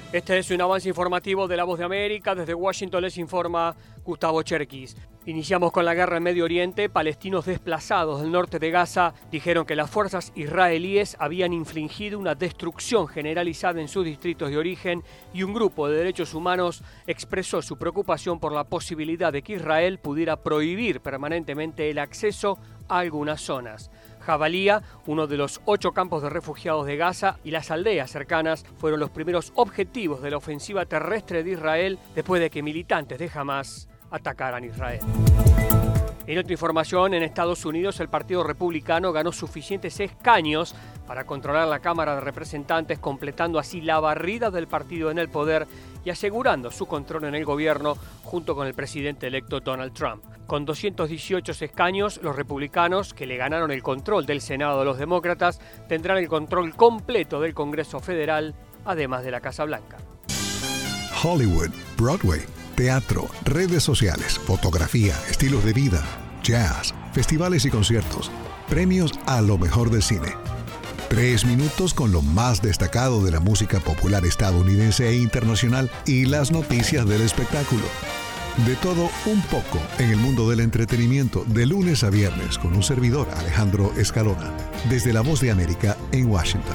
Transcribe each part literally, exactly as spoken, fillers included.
Este es un avance informativo de La Voz de América. Desde Washington les informa Gustavo Cherkis. Iniciamos con la guerra en Medio Oriente. Palestinos desplazados del norte de Gaza dijeron que las fuerzas israelíes habían infligido una destrucción generalizada en sus distritos de origen y un grupo de derechos humanos expresó su preocupación por la posibilidad de que Israel pudiera prohibir permanentemente el acceso a algunas zonas. Jabalía, uno de los ocho campos de refugiados de Gaza, y las aldeas cercanas fueron los primeros objetivos de la ofensiva terrestre de Israel después de que militantes de Hamás atacaran Israel. En otra información, en Estados Unidos el Partido Republicano ganó suficientes escaños para controlar la Cámara de Representantes, completando así la barrida del partido en el poder y asegurando su control en el gobierno junto con el presidente electo Donald Trump. Con doscientos dieciocho escaños, los republicanos, que le ganaron el control del Senado a los demócratas, tendrán el control completo del Congreso Federal, además de la Casa Blanca. Hollywood, Broadway, teatro, redes sociales, fotografía, estilos de vida, jazz, festivales y conciertos, premios a lo mejor del cine. Tres minutos con lo más destacado de la música popular estadounidense e internacional y las noticias del espectáculo. De todo un poco en el mundo del entretenimiento, de lunes a viernes, con un servidor, Alejandro Escalona, desde La Voz de América en Washington.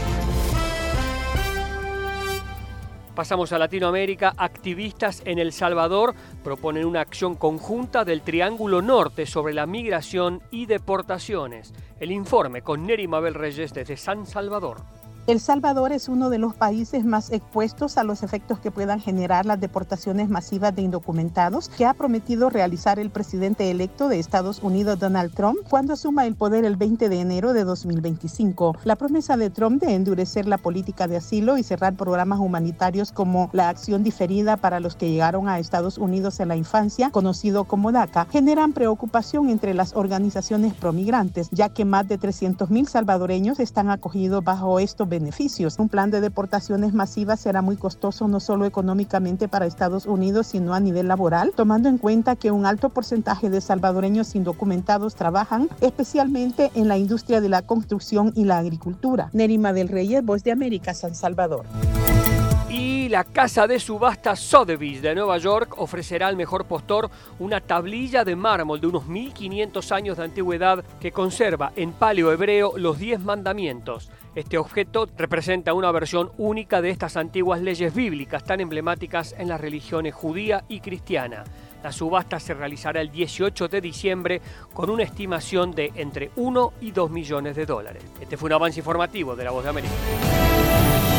Pasamos a Latinoamérica. Activistas en El Salvador proponen una acción conjunta del Triángulo Norte sobre la migración y deportaciones. El informe con Neri Mabel Reyes desde San Salvador. El Salvador es uno de los países más expuestos a los efectos que puedan generar las deportaciones masivas de indocumentados que ha prometido realizar el presidente electo de Estados Unidos, Donald Trump, cuando asuma el poder el veinte de enero de dos mil veinticinco. La promesa de Trump de endurecer la política de asilo y cerrar programas humanitarios como la acción diferida para los que llegaron a Estados Unidos en la infancia, conocido como DACA, generan preocupación entre las organizaciones promigrantes, ya que más de trescientos mil salvadoreños están acogidos bajo estos beneficios. Un plan de deportaciones masivas será muy costoso no solo económicamente para Estados Unidos, sino a nivel laboral, tomando en cuenta que un alto porcentaje de salvadoreños indocumentados trabajan especialmente en la industria de la construcción y la agricultura. Nerima del Reyes, Voz de América, San Salvador. Y la casa de subasta Sotheby's de Nueva York ofrecerá al mejor postor una tablilla de mármol de unos mil quinientos años de antigüedad que conserva en paleo hebreo los diez mandamientos. Este objeto representa una versión única de estas antiguas leyes bíblicas tan emblemáticas en las religiones judía y cristiana. La subasta se realizará el dieciocho de diciembre con una estimación de entre uno y dos millones de dólares. Este fue un avance informativo de La Voz de América.